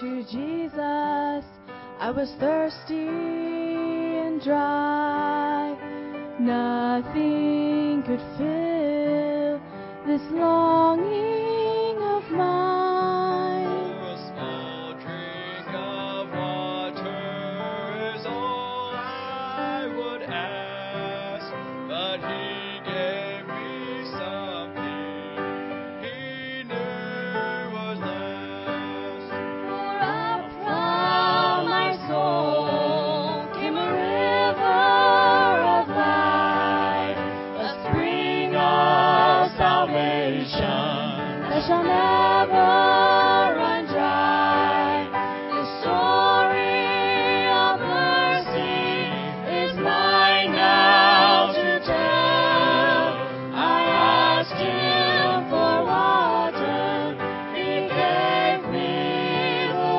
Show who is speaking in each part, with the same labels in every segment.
Speaker 1: to Jesus. I was thirsty and dry. Nothing could fill this longing of mine.
Speaker 2: For a small drink of water is all I would ask, but He gave me something He knew was last.
Speaker 1: For up from my soul came a river of life, a spring of salvation that shall never run dry. The story of mercy is mine now to tell. I asked Him for water, He gave me the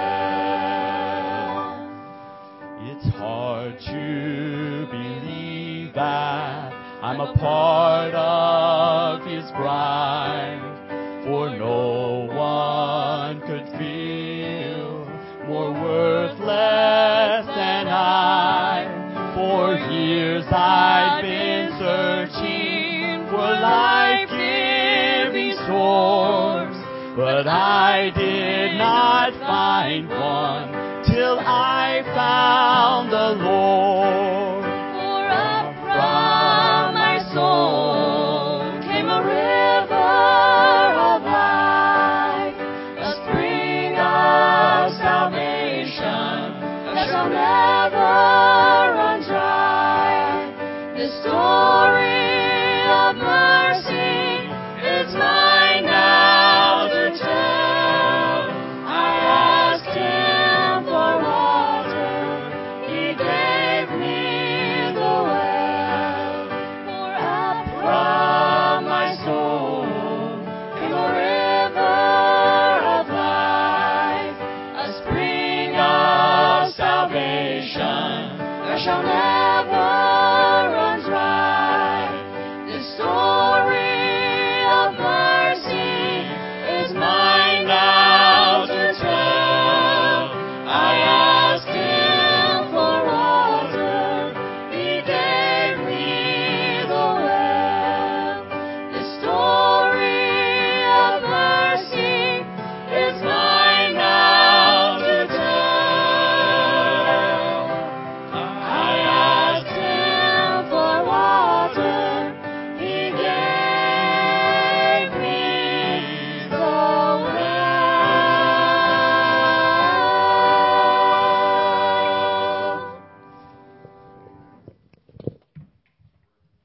Speaker 1: well.
Speaker 3: It's hard to believe that I'm a part of His bride, for no one could feel more worthless than I. For years I've been searching for life-giving source, but I did not find one till I found the Lord.
Speaker 1: For up from my soul came a river of life, a spring of salvation that shall never run dry. The story of mercy is mine now to tell. I asked Him for water, He gave me the well. For up from my soul came a river of life, a spring of salvation that shall never